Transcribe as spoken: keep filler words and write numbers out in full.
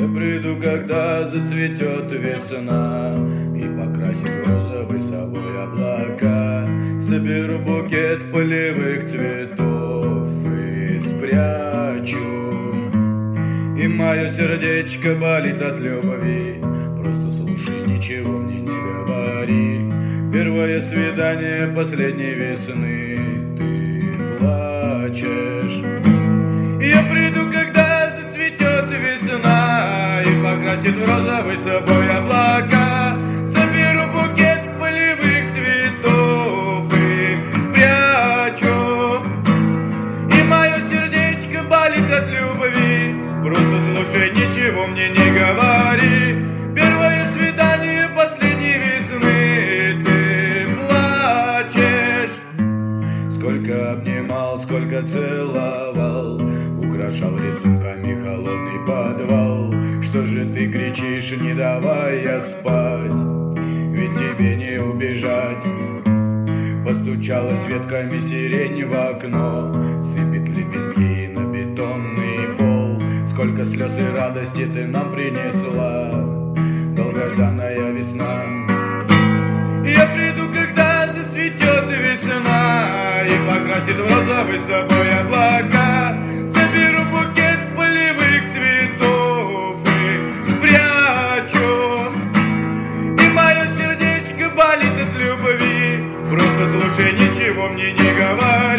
Я приду, когда зацветет весна и покрасит розовый собой облака. Соберу букет полевых цветов и спрячу. И мое сердечко болит от любви. Просто слушай, ничего мне не говори. Первое свидание последней весны. Ты плачешь. Я приду, когда зацветет весна и покрасит в розовый собой облака. Соберу букет полевых цветов и спрячу. И мое сердечко болит от любви. Просто слушай, ничего мне не говори. Первое свидание последней весны. Ты плачешь. Сколько обнимал, сколько целовал, украшал рисунками холодный подвал. Что же ты кричишь, не давая спать? Ведь тебе не убежать. Постучалась ветками сирень в окно, сыпет лепестки на бетонный пол. Сколько слез и радости ты нам принесла, долгожданная весна. Я приду, когда зацветет весна и покрасит в розовый собой облака. Соберу букет полевых цветов и спрячу. И мое сердечко болит от любви. Просто слушай, ничего мне не говори.